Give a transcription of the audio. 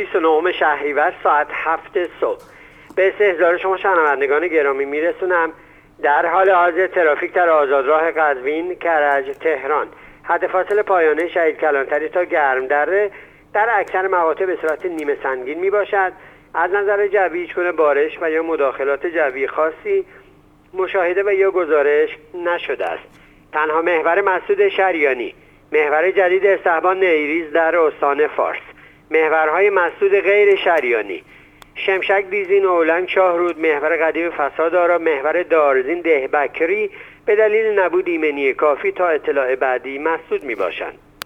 29 شهریور ساعت 7 صبح به استحضار شما شنوندگان گرامی میرسونم. در حال حاضر ترافیک در آزادراه قزوین کرج تهران حد فاصل پایانه شهید کلانتری تا گرمدره در اکثر مقاطع به صورت نیمه سنگین می باشد. از نظر جوی هیچگونه بارش و یا مداخلات جوی خاصی مشاهده و یا گزارش نشده است. تنها محور مسعود شریانی، محور جدید استحبان نیریز در استان فارس، محورهای مسعود غیر شریانی، شمشک بیزین اولنگ شاهرود، محور قدیم فسادآرا، محور دارزین دهبکری به دلیل نبود ایمنی کافی تا اطلاع بعدی مسدود می باشند.